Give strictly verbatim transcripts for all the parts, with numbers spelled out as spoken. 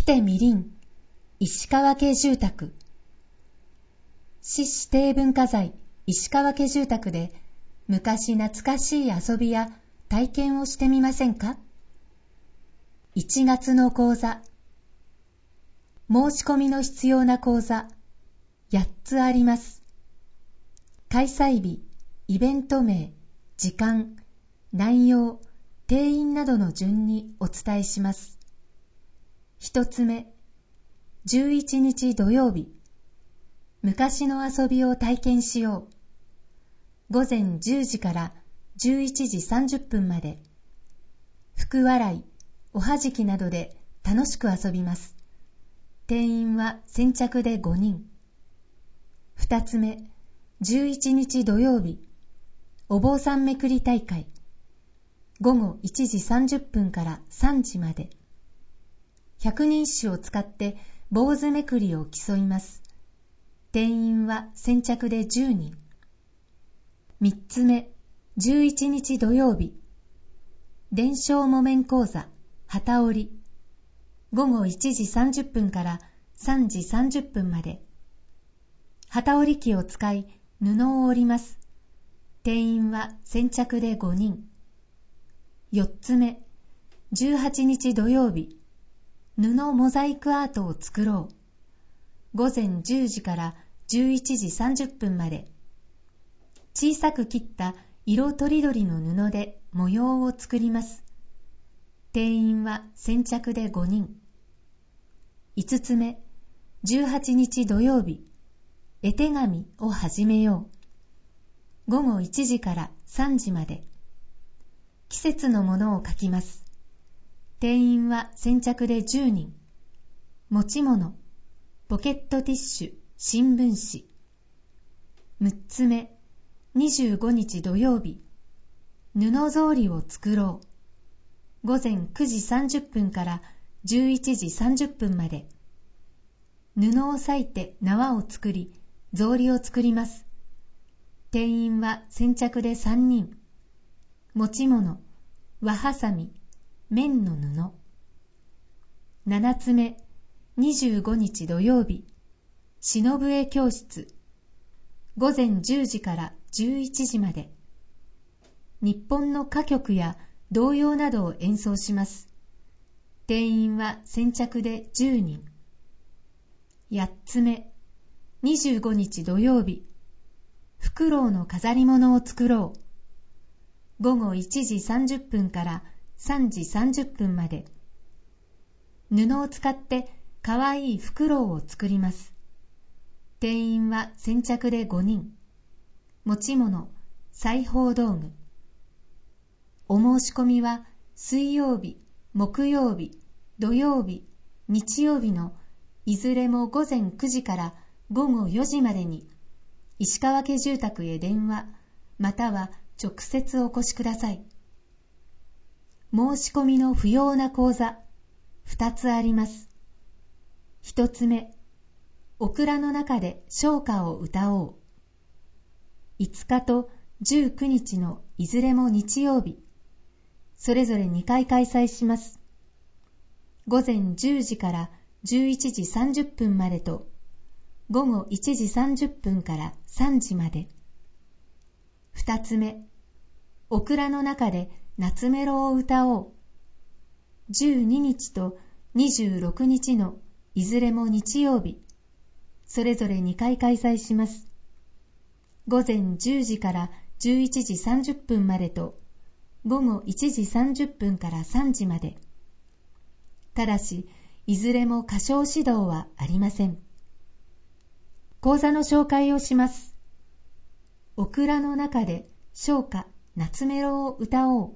てみりん、石川家住宅。市指定文化財石川家住宅で昔懐かしい遊びや体験をしてみませんか？いちがつの講座。申し込みの必要な講座やっつあります。開催日、イベント名、時間、内容、定員などの順にお伝えします。一つ目、じゅういちにち土曜日、昔の遊びを体験しよう。午前じゅうじからじゅういちじさんじゅっぷんまで。福笑い、おはじきなどで楽しく遊びます。定員は先着でごにん。二つ目、じゅういちにち土曜日、お坊さんめくり大会。午後いちじさんじゅっぷんからさんじまで。百人一首を使って坊主めくりを競います。定員は先着でじゅうにん。三つ目、じゅういちにち土曜日、伝承木綿講座、機織り。午後いちじさんじゅっぷんからさんじさんじゅっぷんまで。機織り機を使い布を織ります。定員は先着でごにん。四つ目、じゅうはちにち土曜日、布モザイクアートを作ろう。午前じゅうじからじゅういちじさんじゅっぷんまで。小さく切った色とりどりの布で模様を作ります。定員は先着でごにん。五つ目、じゅうはちにち土曜日、絵手紙を始めよう。午後いちじからさんじまで。季節のものを書きます。定員は先着でじゅうにん。持ち物、ポケットティッシュ、新聞紙。六つ目、にじゅうごにち土曜日、布草履を作ろう。午前くじさんじゅっぷんからじゅういちじさんじゅっぷんまで。布を裂いて縄を作り、草履を作ります。定員は先着でさんにん。持ち物、輪はさみ、綿の布。七つ目、にじゅうごにち土曜日、篠笛教室。午前じゅうじからじゅういちじまで。日本の歌曲や童謡などを演奏します。定員は先着でじゅうにん。八つ目、にじゅうごにち土曜日、フクロウの飾り物を作ろう。午後いちじさんじゅっぷんからさんじさんじゅっぷんまで。布を使ってかわいいフクロウを作ります。定員は先着でごにん。持ち物、裁縫道具。お申し込みは水曜日、木曜日、土曜日、日曜日のいずれも午前くじから午後よじまでに石川家住宅へ電話または直接お越しください。申し込みの不要な講座ふたつあります。ひとつめ、オクラの中で唱歌を歌おう。いつかとじゅうくにちのいずれも日曜日、それぞれにかい開催します。午前じゅうじからじゅういちじさんじゅっぷんまでと、午後いちじさんじゅっぷんからさんじまで。二つ目、オクラの中で夏メロを歌おう。じゅうににちとにじゅうろくにちのいずれも日曜日、それぞれにかい開催します。午前じゅうじからじゅういちじさんじゅっぷんまでと、午後いちじさんじゅっぷんからさんじまで。ただし、いずれも歌唱指導はありません。講座の紹介をします。オクラの中で唱歌、夏メロを歌おう。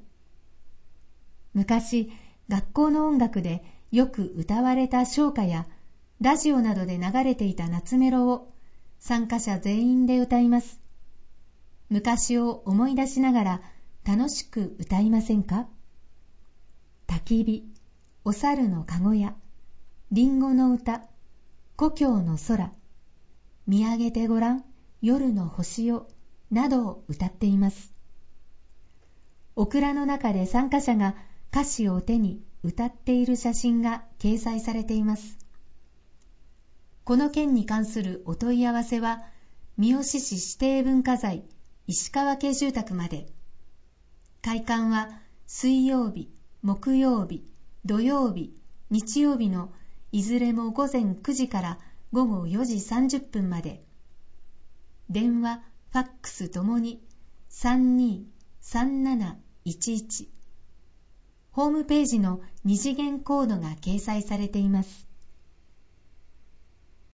昔、学校の音楽でよく歌われた唱歌や、ラジオなどで流れていた夏メロを参加者全員で歌います。昔を思い出しながら楽しく歌いませんか？焚き火、お猿のかごや、りんごの歌、故郷の空、見上げてごらん、夜の星よ、などを歌っています。オクラの中で参加者が歌詞を手に歌っている写真が掲載されています。この件に関するお問い合わせは、三好市指定文化財石川家住宅まで。開館は水曜日、木曜日、土曜日、日曜日のいずれも午前くじから午後よじさんじゅっぷんまで。電話、ファックスともに さんにーさんなないちいち。ホームページの二次元コードが掲載されています。